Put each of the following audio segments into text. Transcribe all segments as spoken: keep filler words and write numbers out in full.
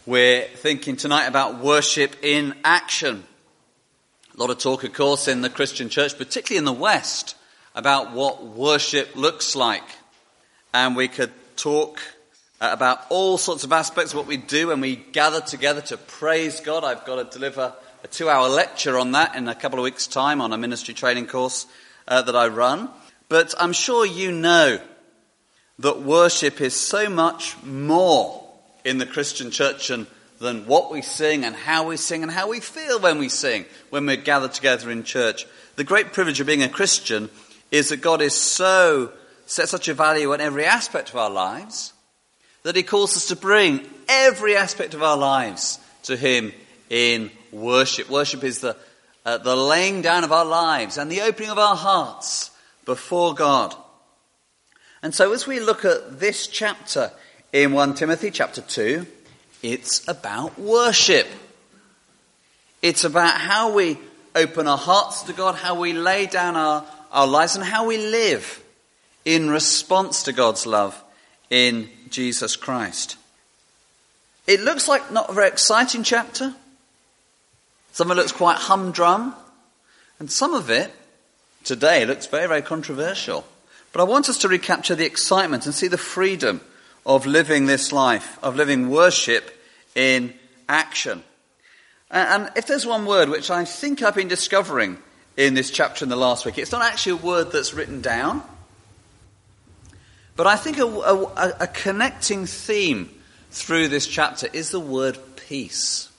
We're thinking tonight about worship in action. A lot of talk, of course, in the Christian church, particularly in the West, about what worship looks like. And we could talk about all sorts of aspects of what we do when we gather together to praise God. I've got to deliver a two-hour lecture on that in a couple of weeks' time on a ministry training course uh, that I run. But I'm sure you know that worship is so much more in the Christian church and than what we sing and how we sing and how we feel when we sing, when we're gathered together in church. The great privilege of being a Christian is that God is so, set such a value on every aspect of our lives that he calls us to bring every aspect of our lives to him in worship. Worship is the, uh, the laying down of our lives and the opening of our hearts before God. And so as we look at this chapter in First Timothy chapter two, it's about worship. It's about how we open our hearts to God, how we lay down our, our lives, and how we live in response to God's love in Jesus Christ. It looks like not a very exciting chapter. Some of it looks quite humdrum. And some of it today looks very, very controversial. But I want us to recapture the excitement and see the freedom of living this life, of living worship in action. And if there's one word which I think I've been discovering in this chapter in the last week, it's not actually a word that's written down, but I think a, a, a connecting theme through this chapter is the word peace.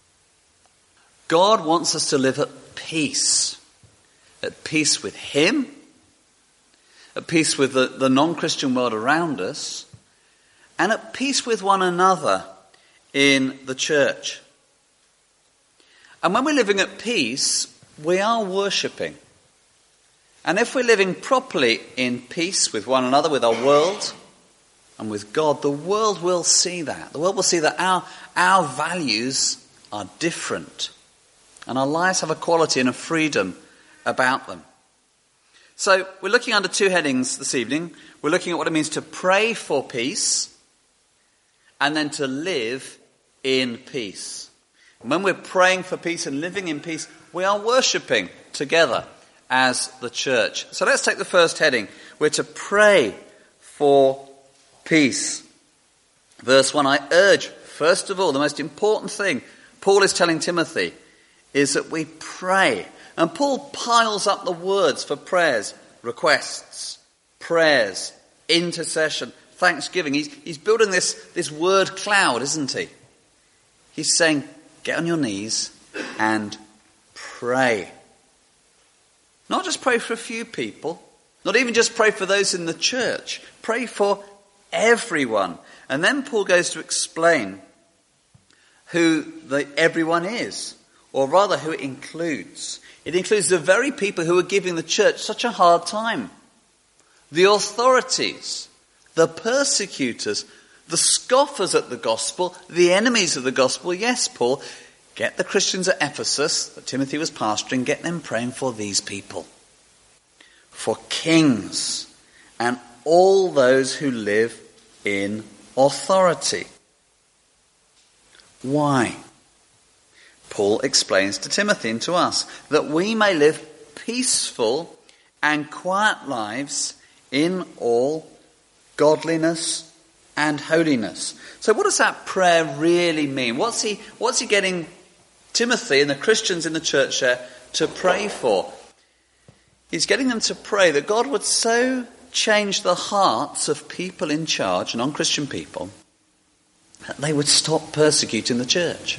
God wants us to live at peace. At peace with him, at peace with the, the non-Christian world around us, and at peace with one another in the church. And when we're living at peace, we are worshipping. And if we're living properly in peace with one another, with our world, and with God, the world will see that. The world will see that our, our values are different. And our lives have a quality and a freedom about them. So we're looking under two headings this evening. We're looking at what it means to pray for peace and then to live in peace. And when we're praying for peace and living in peace, we are worshipping together as the church. So let's take the first heading. We're to pray for peace. Verse one, I urge, first of all, the most important thing Paul is telling Timothy is that we pray. And Paul piles up the words for prayers, requests, prayers, intercession, thanksgiving. He's, he's building this, this word cloud, isn't he? He's saying, get on your knees and pray. Not just pray for a few people, not even just pray for those in the church. Pray for everyone. And then Paul goes to explain who the everyone is, or rather who it includes. It includes the very people who are giving the church such a hard time. The authorities, the persecutors, the scoffers at the gospel, the enemies of the gospel. Yes, Paul, get the Christians at Ephesus that Timothy was pastoring, get them praying for these people. For kings and all those who live in authority. Why? Paul explains to Timothy and to us that we may live peaceful and quiet lives in all godliness and holiness. So what does that prayer really mean? What's he, what's he getting Timothy and the Christians in the church there to pray for? He's getting them to pray that God would so change the hearts of people in charge, non-Christian people, that they would stop persecuting the church.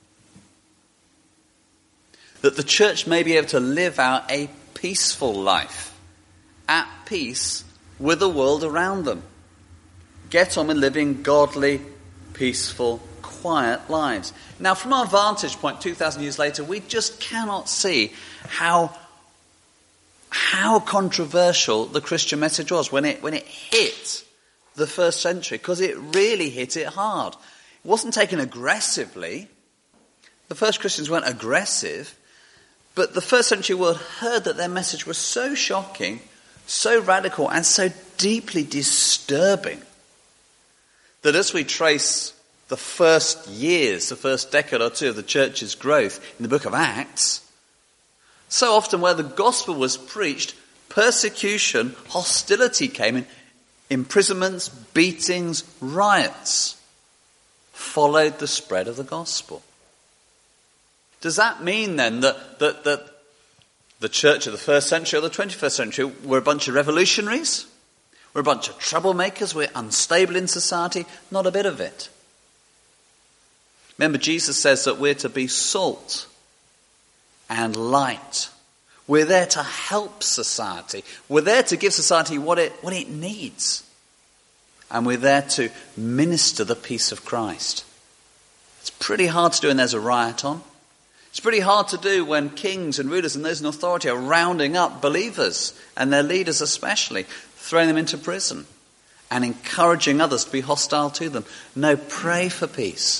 That the church may be able to live out a peaceful life, at peace with the world around them. Get on with living godly, peaceful, quiet lives. Now, from our vantage point, two thousand years later, we just cannot see how, how controversial the Christian message was when it, when it hit the first century, because it really hit it hard. It wasn't taken aggressively. The first Christians weren't aggressive. But the first century world heard that their message was so shocking, so radical, and so deeply disturbing that as we trace the first years, the first decade or two of the church's growth in the book of Acts, so often where the gospel was preached, persecution, hostility came in, imprisonments, beatings, riots followed the spread of the gospel. Does that mean then that, that, that the church of the first century or the twenty-first century were a bunch of revolutionaries? We're a bunch of troublemakers? We're unstable in society? Not a bit of it. Remember, Jesus says that we're to be salt and light. We're there to help society. We're there to give society what it, what it needs. And we're there to minister the peace of Christ. It's pretty hard to do when there's a riot on. It's pretty hard to do when kings and rulers and those in authority are rounding up believers, and their leaders especially, throwing them into prison and encouraging others to be hostile to them. No, pray for peace.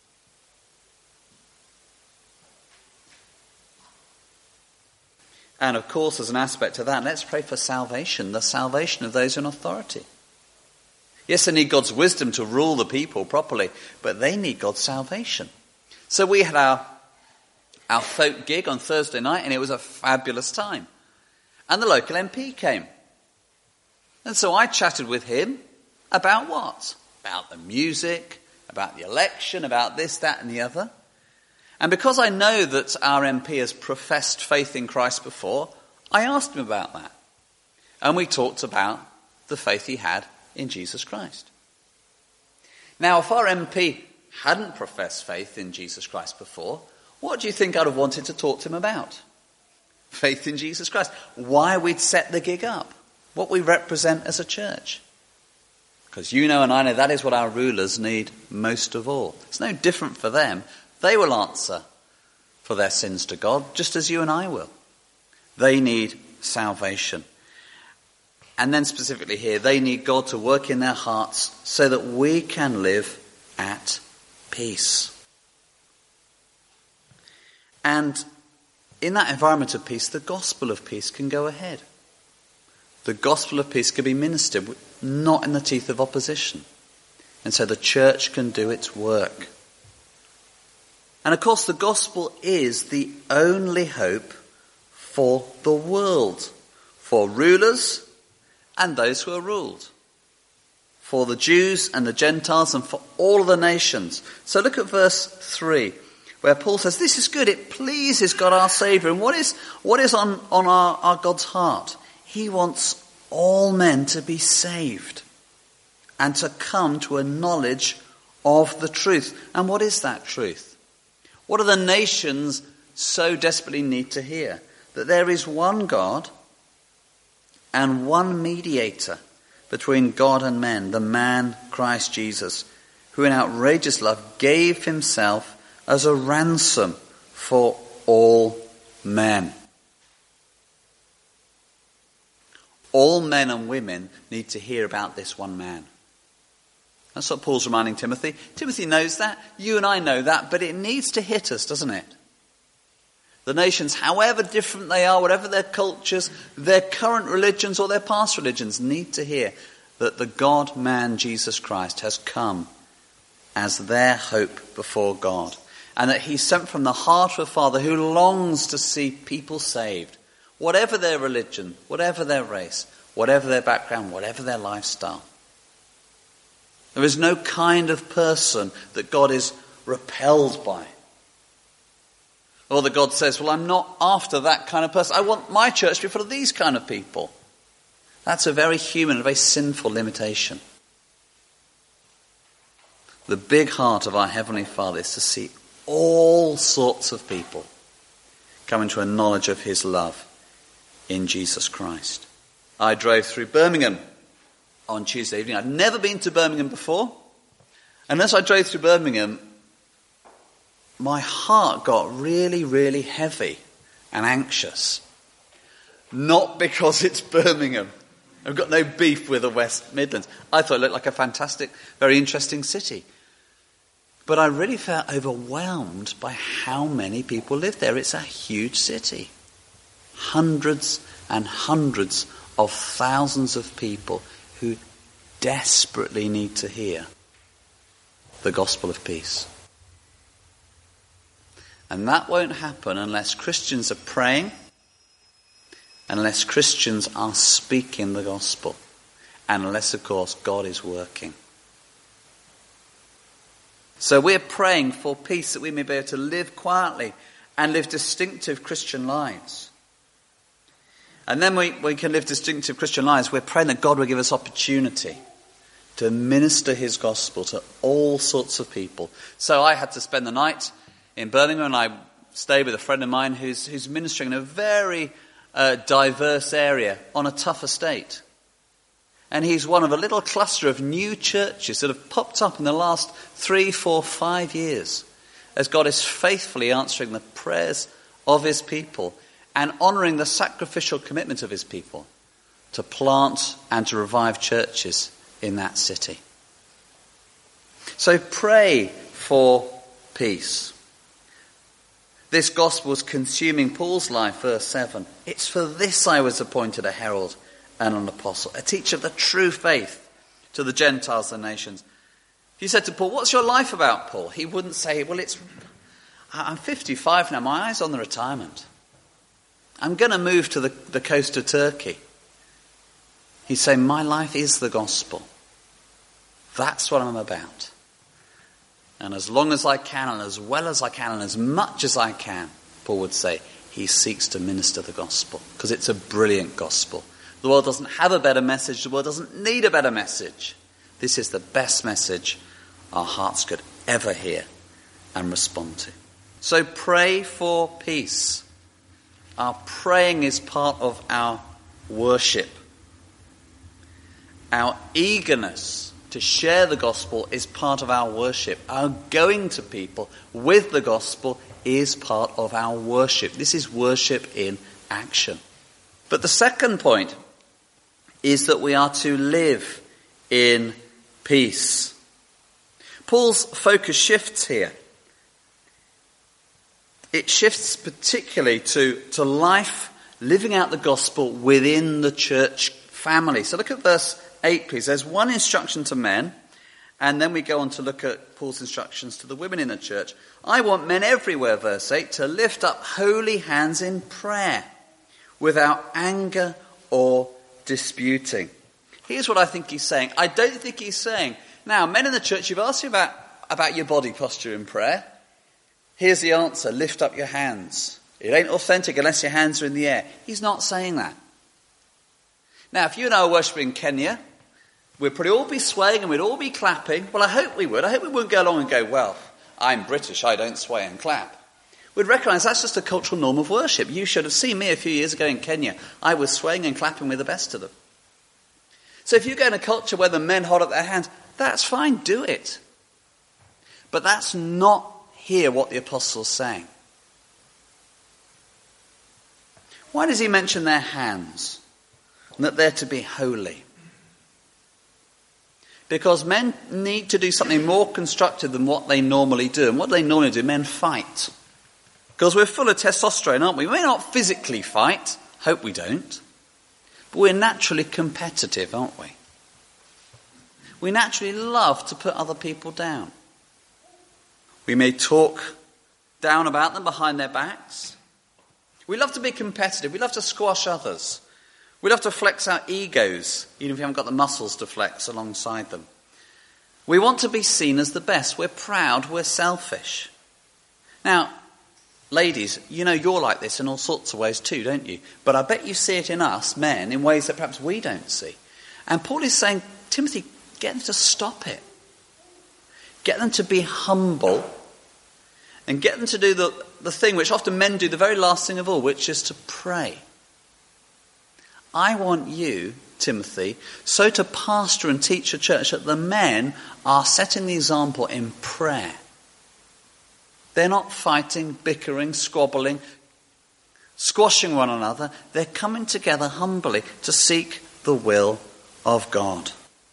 And of course, as an aspect of that, let's pray for salvation, the salvation of those in authority. Yes, they need God's wisdom to rule the people properly, but they need God's salvation. So we had our, our folk gig on Thursday night, and it was a fabulous time. And the local M P came. And so I chatted with him about what? About the music, about the election, about this, that, and the other. And because I know that our M P has professed faith in Christ before, I asked him about that. And we talked about the faith he had in Jesus Christ. Now, if our M P hadn't professed faith in Jesus Christ before, what do you think I'd have wanted to talk to him about? Faith in Jesus Christ. Why we'd set the gig up. What we represent as a church. Because you know and I know that is what our rulers need most of all. It's no different for them. They will answer for their sins to God, just as you and I will. They need salvation. And then specifically here, they need God to work in their hearts so that we can live at peace. And in that environment of peace, the gospel of peace can go ahead. The gospel of peace can be ministered, not in the teeth of opposition. And so the church can do its work. And of course, the gospel is the only hope for the world, for rulers and those who are ruled, for the Jews and the Gentiles and for all of the nations. So look at verse three, where Paul says, this is good, it pleases God our Saviour. And what is, what is on, on our, our God's heart? He wants all men to be saved and to come to a knowledge of the truth. And what is that truth? What do the nations so desperately need to hear? That there is one God and one mediator between God and men, the man Christ Jesus, who in outrageous love gave himself as a ransom for all men. All men and women need to hear about this one man. That's what Paul's reminding Timothy. Timothy knows that. You and I know that. But it needs to hit us, doesn't it? The nations, however different they are, whatever their cultures, their current religions or their past religions, need to hear that the God-man Jesus Christ has come as their hope before God. And that he's sent from the heart of a Father who longs to see people saved. Whatever their religion, whatever their race, whatever their background, whatever their lifestyle. There is no kind of person that God is repelled by. Or that God says, well, I'm not after that kind of person. I want my church to be full of these kind of people. That's a very human, a very sinful limitation. The big heart of our Heavenly Father is to see all sorts of people come into a knowledge of his love in Jesus Christ. I drove through Birmingham on Tuesday evening. I'd never been to Birmingham before. And as I drove through Birmingham, my heart got really, really heavy and anxious. Not because it's Birmingham. I've got no beef with the West Midlands. I thought it looked like a fantastic, very interesting city. But I really felt overwhelmed by how many people live there. It's a huge city. Hundreds and hundreds of thousands of people who desperately need to hear the gospel of peace. And that won't happen unless Christians are praying, unless Christians are speaking the gospel, and unless, of course, God is working. So we're praying for peace, that we may be able to live quietly and live distinctive Christian lives. And then we, we can live distinctive Christian lives. We're praying that God will give us opportunity to minister his gospel to all sorts of people. So I had to spend the night in Birmingham, and I stayed with a friend of mine who's, who's ministering in a very uh, diverse area on a tough estate. And he's one of a little cluster of new churches that have popped up in the last three, four, five years as God is faithfully answering the prayers of his people and honouring the sacrificial commitment of his people to plant and to revive churches in that city. So pray for peace. This gospel was consuming Paul's life, verse seven. It's for this I was appointed a herald and an apostle, a teacher of the true faith to the Gentiles and nations. If you said to Paul, what's your life about, Paul? He wouldn't say, well, it's, I'm fifty-five now, my eye's on the retirement. I'm going to move to the, the coast of Turkey. He'd say, my life is the gospel. That's what I'm about. And as long as I can, and as well as I can, and as much as I can, Paul would say, he seeks to minister the gospel, because it's a brilliant gospel. The world doesn't have a better message. The world doesn't need a better message. This is the best message our hearts could ever hear and respond to. So pray for peace. Our praying is part of our worship. Our eagerness to share the gospel is part of our worship. Our going to people with the gospel is part of our worship. This is worship in action. But the second point is that we are to live in peace. Paul's focus shifts here. It shifts particularly to, to life, living out the gospel within the church family. So look at verse eight, please. There's one instruction to men, and then we go on to look at Paul's instructions to the women in the church. I want men everywhere, verse eight, to lift up holy hands in prayer, without anger or disputing. Here's what I think he's saying. I don't think he's saying, now, men in the church, you've asked me about, about your body posture in prayer. Here's the answer. Lift up your hands. It ain't authentic unless your hands are in the air. He's not saying that. Now, if you and I were worshipping in Kenya, we'd probably all be swaying and we'd all be clapping. Well, I hope we would. I hope we wouldn't go along and go, well, I'm British, I don't sway and clap. We'd recognise that's just a cultural norm of worship. You should have seen me a few years ago in Kenya. I was swaying and clapping with the best of them. So if you go in a culture where the men hold up their hands, that's fine, do it. But that's not here what the apostle's saying. Why does he mention their hands? And that they're to be holy? Because men need to do something more constructive than what they normally do. And what they normally do, men fight. Because we're full of testosterone, aren't we? We may not physically fight, hope we don't, but we're naturally competitive, aren't we? We naturally love to put other people down. We may talk down about them behind their backs. We love to be competitive. We love to squash others. We love to flex our egos, even if we haven't got the muscles to flex alongside them. We want to be seen as the best. We're proud. We're selfish. Now, ladies, you know you're like this in all sorts of ways too, don't you? But I bet you see it in us, men, in ways that perhaps we don't see. And Paul is saying, Timothy, get them to stop it. Get them to be humble. And get them to do the, the thing which often men do, the very last thing of all, which is to pray. I want you, Timothy, so to pastor and teach a church that the men are setting the example in prayer. They're not fighting, bickering, squabbling, squashing one another. They're coming together humbly to seek the will of God.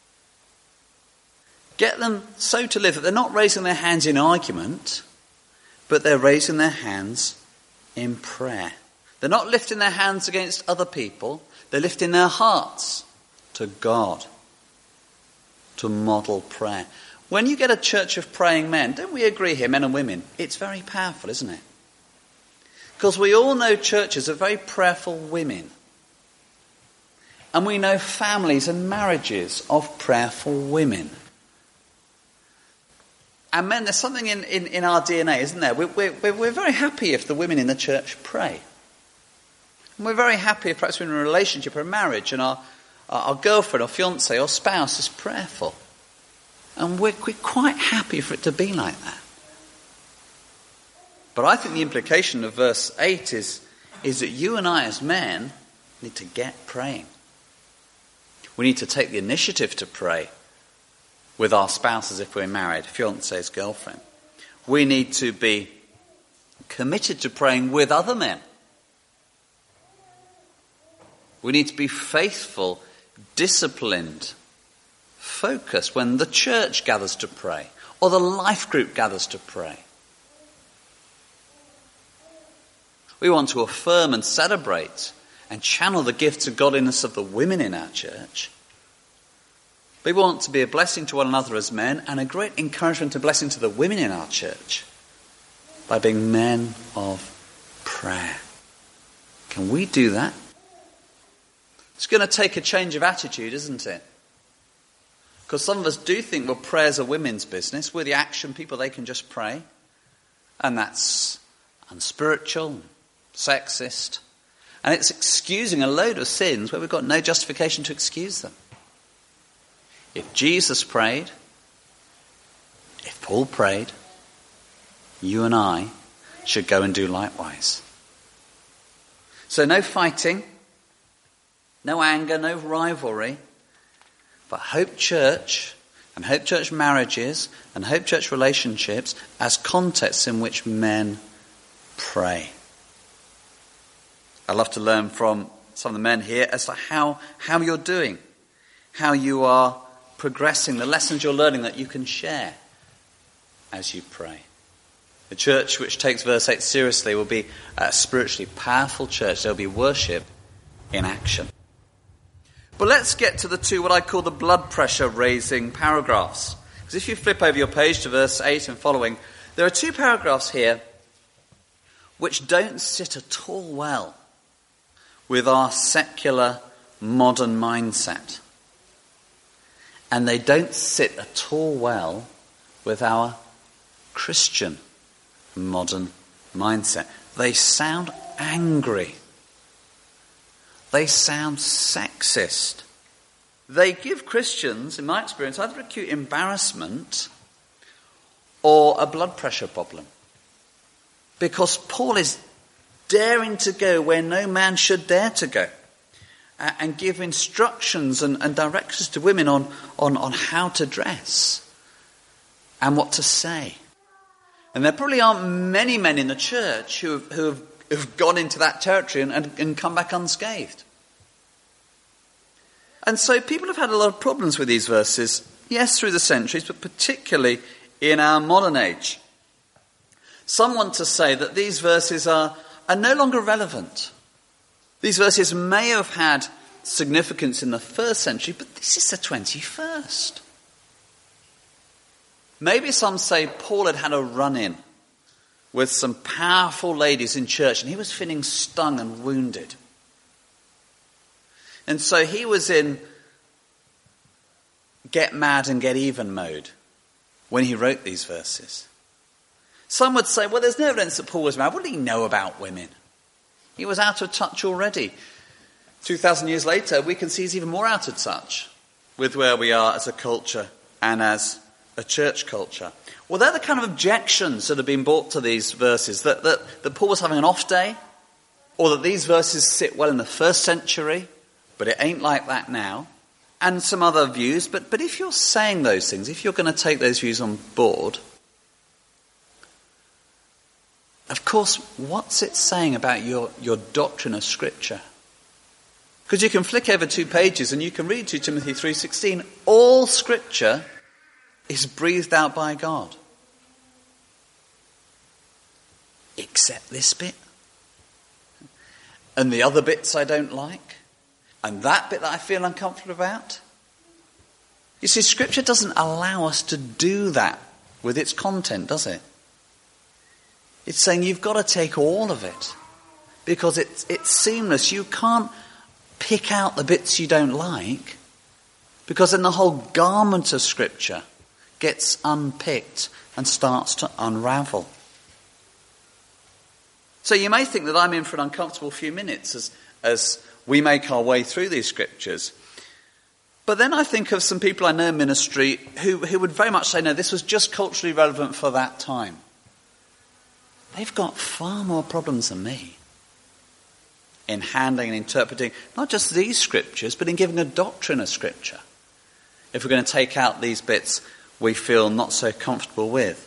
Get them so to live that they're not raising their hands in argument, but they're raising their hands in prayer. They're not lifting their hands against other people. They're lifting their hearts to God to model prayer. When you get a church of praying men, don't we agree here, men and women? It's very powerful, isn't it? Because we all know churches of very prayerful women. And we know families and marriages of prayerful women. And men, there's something in, in, in our D N A, isn't there? We're, we're, we're very happy if the women in the church pray. And we're very happy if perhaps we're in a relationship or a marriage and our, our girlfriend or fiancé or spouse is prayerful. And we're, we're quite happy for it to be like that. But I think the implication of verse eight is, is that you and I as men need to get praying. We need to take the initiative to pray with our spouses if we're married, fiancé's girlfriend. We need to be committed to praying with other men. We need to be faithful, disciplined, focused when the church gathers to pray or the life group gathers to pray. We want to affirm and celebrate and channel the gifts of godliness of the women in our church. We want to be a blessing to one another as men and a great encouragement and blessing to the women in our church by being men of prayer. Can we do that? It's going to take a change of attitude, isn't it? Because some of us do think, well, prayer's a women's business. We're the action people, they can just pray. And that's unspiritual, sexist. And it's excusing a load of sins where we've got no justification to excuse them. If Jesus prayed, if Paul prayed, you and I should go and do likewise. So no fighting, no anger, no rivalry, but Hope Church and Hope Church marriages and Hope Church relationships as contexts in which men pray. I'd love to learn from some of the men here as to how, how you're doing, how you are progressing, the lessons you're learning that you can share as you pray. The church which takes verse eight seriously will be a spiritually powerful church. There'll be worship in action. But let's get to the two, what I call the blood pressure raising paragraphs. Because if you flip over your page to verse eight and following, there are two paragraphs here which don't sit at all well with our secular modern mindset. And they don't sit at all well with our Christian modern mindset. They sound angry. They sound sexist. They give Christians, in my experience, either acute embarrassment or a blood pressure problem. Because Paul is daring to go where no man should dare to go. And give instructions and, and directions to women on, on, on how to dress and what to say. And there probably aren't many men in the church who have, who have, who have gone into that territory and, and, and come back unscathed. And so people have had a lot of problems with these verses, yes, through the centuries, but particularly in our modern age. Some want to say that these verses are, are no longer relevant. These verses may have had significance in the first century, but this is the twenty-first. Maybe some say Paul had had a run-in with some powerful ladies in church and he was feeling stung and wounded. And so he was in get mad and get even mode when he wrote these verses. Some would say, well, there's no evidence that Paul was mad. What did he know about women? He was out of touch already. Two thousand years later, we can see he's even more out of touch with where we are as a culture and as a church culture. Well, they're the kind of objections that have been brought to these verses, that, that, that Paul was having an off day, or that these verses sit well in the first century, but it ain't like that now, and some other views. But, but if you're saying those things, if you're going to take those views on board, of course, what's it saying about your, your doctrine of Scripture? Because you can flick over two pages and you can read Second Timothy three sixteen. All Scripture is breathed out by God. Except this bit. And the other bits I don't like. And that bit that I feel uncomfortable about. You see, Scripture doesn't allow us to do that with its content, does it? It's saying you've got to take all of it because it's, it's seamless. You can't pick out the bits you don't like because then the whole garment of Scripture gets unpicked and starts to unravel. So you may think that I'm in for an uncomfortable few minutes as, as we make our way through these Scriptures. But then I think of some people I know in ministry who, who would very much say, no, this was just culturally relevant for that time. They've got far more problems than me in handling and interpreting not just these Scriptures, but in giving a doctrine of Scripture. If we're going to take out these bits we feel not so comfortable with.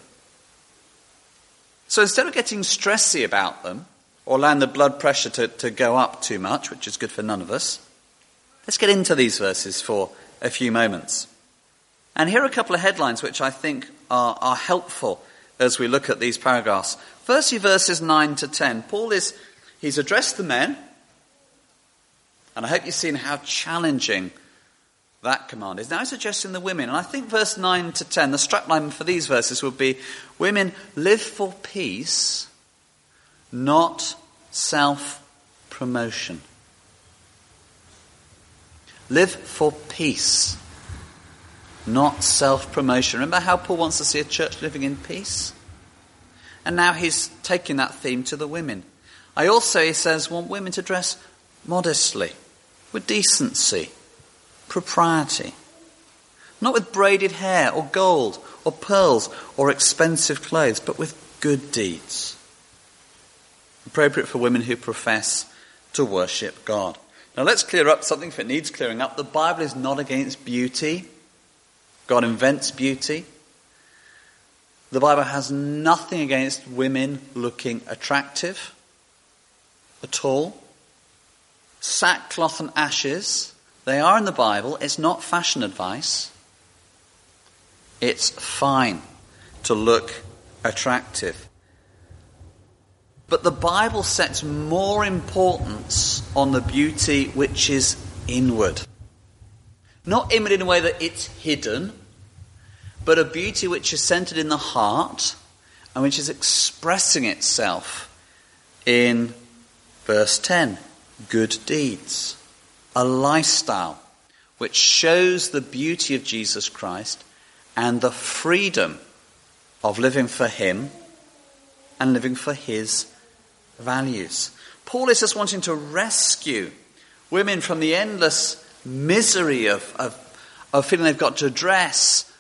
So instead of getting stressy about them, or allowing the blood pressure to, to go up too much, which is good for none of us, let's get into these verses for a few moments. And here are a couple of headlines which I think are, are helpful as we look at these paragraphs. Firstly, verses nine to ten. Paul is, he's addressed the men, and I hope you've seen how challenging that command is. Now he's addressing the women, and I think verse nine to ten, the strapline for these verses would be, women, live for peace, not self-promotion. Live for peace, not self-promotion. Remember how Paul wants to see a church living in peace? And now he's taking that theme to the women. I also, he says, want women to dress modestly, with decency, propriety. Not with braided hair or gold or pearls or expensive clothes, but with good deeds. Appropriate for women who profess to worship God. Now let's clear up something if it needs clearing up. The Bible is not against beauty. God invents beauty. The Bible has nothing against women looking attractive at all. Sackcloth and ashes, they are in the Bible. It's not fashion advice. It's fine to look attractive. But the Bible sets more importance on the beauty which is inward. Not inward in a way that it's hidden, but a beauty which is centered in the heart and which is expressing itself in verse ten. Good deeds. A lifestyle which shows the beauty of Jesus Christ and the freedom of living for him and living for his values. Paul is just wanting to rescue women from the endless misery of, of, of feeling they've got to dress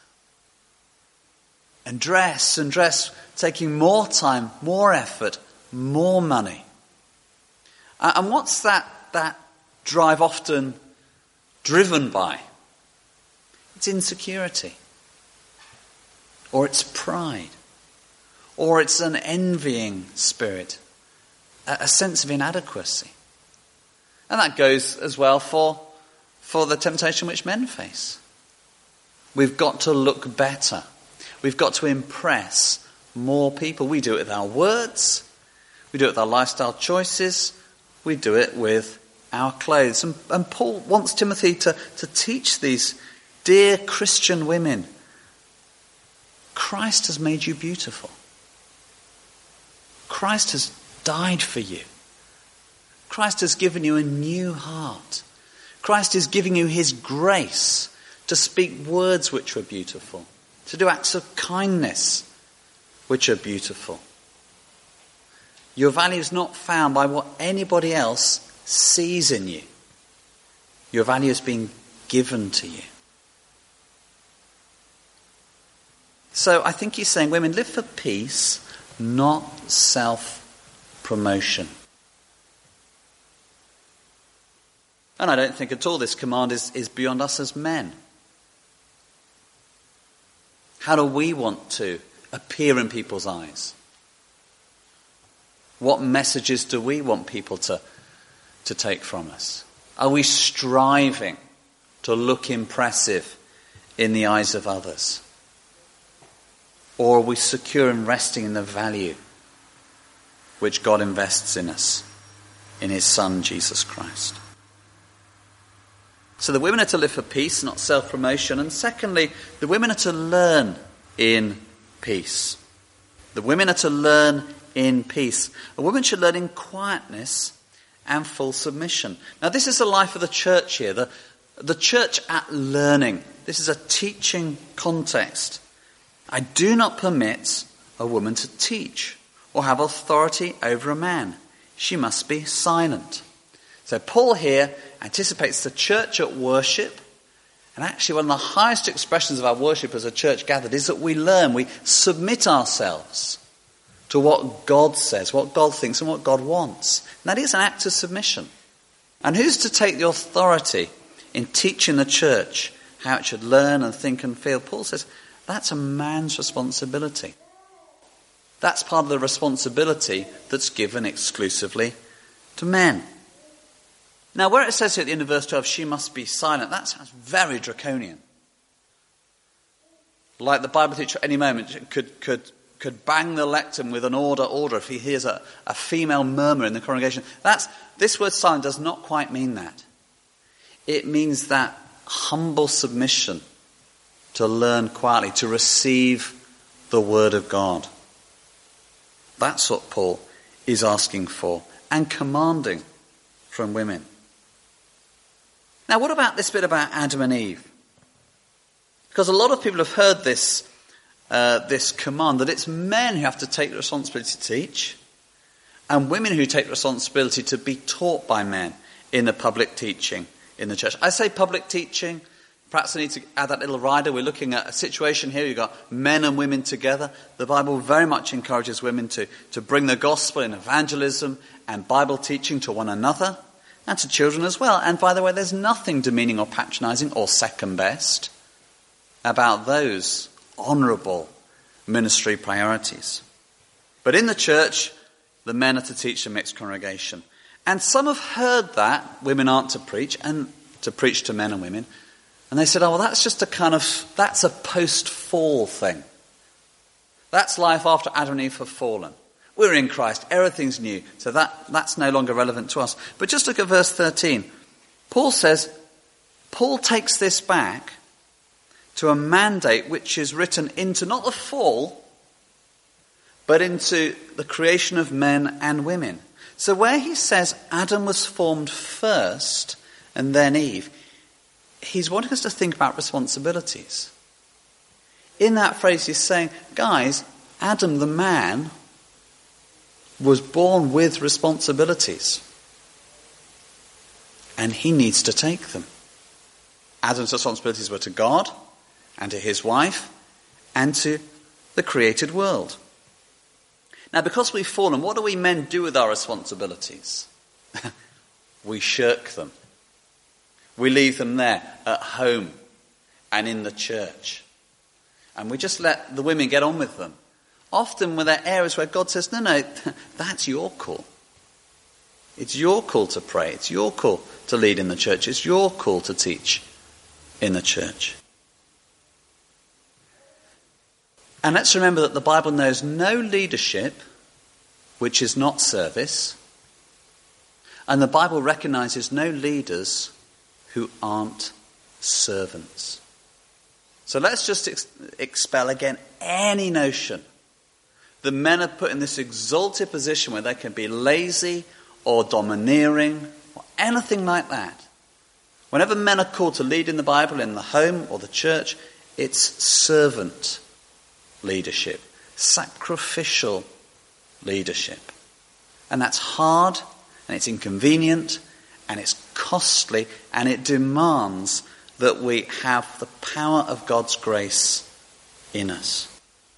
and dress and dress, taking more time, more effort, more money. Uh, and what's that, that drive often driven by? It's insecurity. Or it's pride. Or it's an envying spirit. A sense of inadequacy. And that goes as well for, for the temptation which men face. We've got to look better. We've got to impress more people. We do it with our words. We do it with our lifestyle choices. We do it with our clothes. And, and Paul wants Timothy to, to teach these dear Christian women, Christ has made you beautiful. Christ has died for you. Christ has given you a new heart. Christ is giving you his grace to speak words which are beautiful, to do acts of kindness which are beautiful. Your value is not found by what anybody else sees in you. Your value is being given to you. So I think he's saying, women, live for peace, not self-promotion. And I don't think at all this command is, is beyond us as men. How do we want to appear in people's eyes? What messages do we want people to, to take from us? Are we striving to look impressive in the eyes of others? Or are we secure and resting in the value which God invests in us, in his Son, Jesus Christ? So the women are to live for peace, not self-promotion. And secondly, the women are to learn in peace. The women are to learn in peace. A woman should learn in quietness and full submission. Now this is the life of the church here, the, the church at learning. This is a teaching context. I do not permit a woman to teach or have authority over a man. She must be silent. So Paul here anticipates the church at worship. And actually one of the highest expressions of our worship as a church gathered is that we learn, we submit ourselves to what God says, what God thinks and what God wants. And that is an act of submission. And who's to take the authority in teaching the church how it should learn and think and feel? Paul says that's a man's responsibility. That's part of the responsibility that's given exclusively to men. Now, where it says here at the end of verse twelve, she must be silent, that sounds very draconian. Like the Bible teacher at any moment could could could bang the lectern with an order, order if he hears a, a female murmur in the congregation. That's, this word silent does not quite mean that. It means that humble submission to learn quietly, to receive the word of God. That's what Paul is asking for and commanding from women. Now, what about this bit about Adam and Eve? Because a lot of people have heard this, uh, this command that it's men who have to take the responsibility to teach and women who take the responsibility to be taught by men in the public teaching in the church. I say public teaching. Perhaps I need to add that little rider. We're looking at a situation here. You've got men and women together. The Bible very much encourages women to, to bring the gospel in evangelism and Bible teaching to one another and to children as well. And by the way, there's nothing demeaning or patronizing or second best about those honourable ministry priorities. But in the church, the men are to teach the mixed congregation. And some have heard that women aren't to preach, and to preach to men and women. And they said, oh, well, that's just a kind of, that's a post-fall thing. That's life after Adam and Eve have fallen. We're in Christ, everything's new. So that, that's no longer relevant to us. But just look at verse thirteen. Paul says, Paul takes this back to a mandate which is written into not the fall, but into the creation of men and women. So where he says Adam was formed first and then Eve, he's wanting us to think about responsibilities. In that phrase he's saying, guys, Adam the man was born with responsibilities. And he needs to take them. Adam's responsibilities were to God and to his wife and to the created world. Now, because we've fallen, what do we men do with our responsibilities? We shirk them. We leave them there at home and in the church. And we just let the women get on with them. Often when there are areas where God says, no, no, that's your call. It's your call to pray. It's your call to lead in the church. It's your call to teach in the church. And let's remember that the Bible knows no leadership which is not service. And the Bible recognizes no leaders who aren't servants. So let's just ex- expel again any notion that men are put in this exalted position where they can be lazy or domineering or anything like that. Whenever men are called to lead in the Bible, in the home or the church, it's servant leadership, sacrificial leadership. And that's hard, and it's inconvenient, and it's costly, and it demands that we have the power of God's grace in us.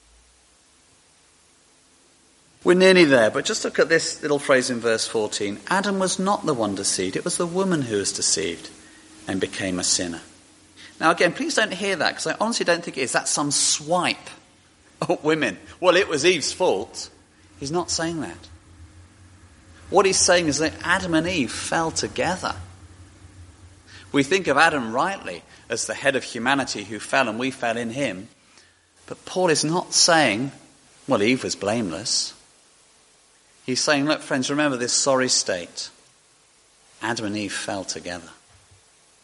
We're nearly there, but just look at this little phrase in verse fourteen. Adam was not the one deceived, it was the woman who was deceived and became a sinner. Now again, please don't hear that, because I honestly don't think it is. That's some swipe at women. Well, it was Eve's fault. He's not saying that. What he's saying is that Adam and Eve fell together. We think of Adam rightly as the head of humanity who fell and we fell in him. But Paul is not saying, well, Eve was blameless. He's saying, look, friends, remember this sorry state. Adam and Eve fell together.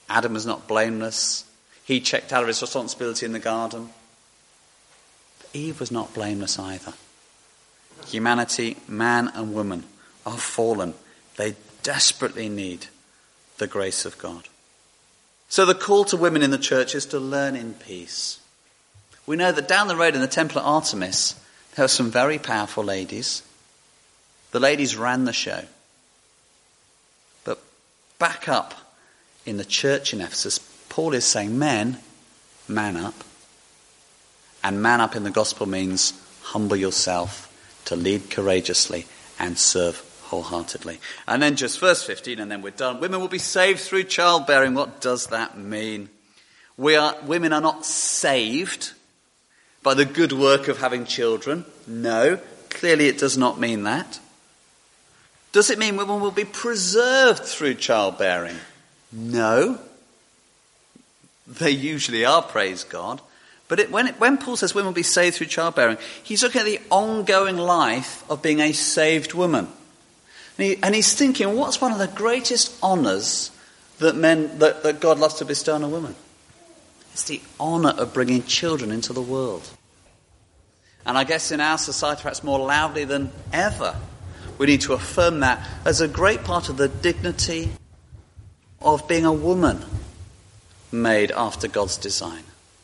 Adam was not blameless. He checked out of his responsibility in the garden. But Eve was not blameless either. Humanity, man and woman, are fallen. They desperately need the grace of God. So the call to women in the church is to learn in peace. We know that down the road in the temple at Artemis, there were some very powerful ladies. The ladies ran the show. But back up in the church in Ephesus, Paul is saying, men, man up. And man up in the gospel means humble yourself, to lead courageously and serve wholeheartedly. And then just verse fifteen, and then we're done. Women will be saved through childbearing. What does that mean? We are, women are not saved by the good work of having children. No, clearly it does not mean that. Does it mean women will be preserved through childbearing? No. They usually are, praise God. But it, when, it, when Paul says women will be saved through childbearing, he's looking at the ongoing life of being a saved woman. And, he, and he's thinking, what's one of the greatest honours that men that, that God loves to bestow on a woman? It's the honour of bringing children into the world. And I guess in our society, perhaps more loudly than ever, we need to affirm that as a great part of the dignity of being a woman made after God's design.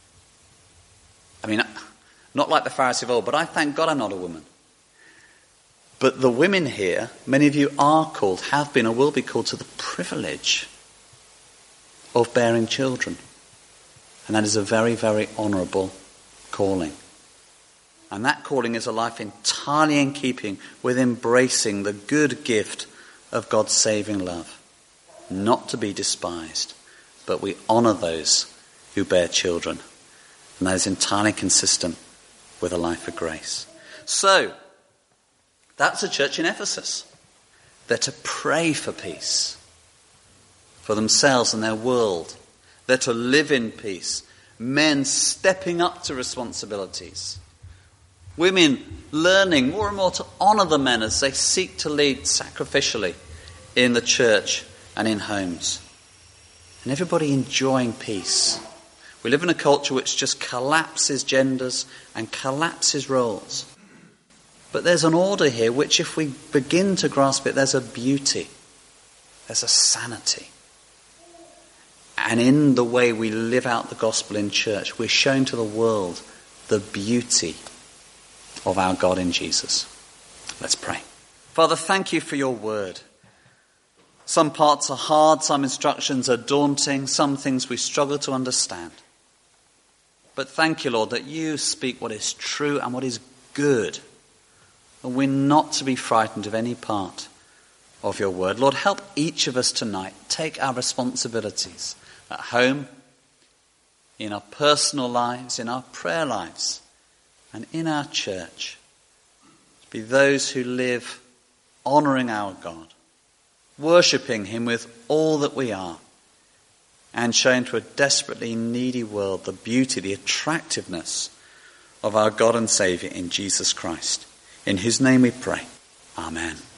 I mean, not like the Pharisee of old, but I thank God I'm not a woman. But the women here, many of you are called, have been, or will be called to the privilege of bearing children. And that is a very, very honourable calling. And that calling is a life entirely in keeping with embracing the good gift of God's saving love. Not to be despised, but we honour those who bear children. And that is entirely consistent with a life of grace. So, that's a church in Ephesus. They're to pray for peace, for themselves and their world. They're to live in peace. Men stepping up to responsibilities. Women learning more and more to honour the men as they seek to lead sacrificially in the church and in homes. And everybody enjoying peace. We live in a culture which just collapses genders and collapses roles. But there's an order here which, if we begin to grasp it, there's a beauty. There's a sanity. And in the way we live out the gospel in church, we're showing to the world the beauty of our God in Jesus. Let's pray. Father, thank you for your word. Some parts are hard, some instructions are daunting, some things we struggle to understand. But thank you, Lord, that you speak what is true and what is good. And we're not to be frightened of any part of your word. Lord, help each of us tonight take our responsibilities at home, in our personal lives, in our prayer lives, and in our church. To be those who live honouring our God, worshipping him with all that we are, and showing to a desperately needy world the beauty, the attractiveness of our God and Saviour in Jesus Christ. In his name we pray. Amen.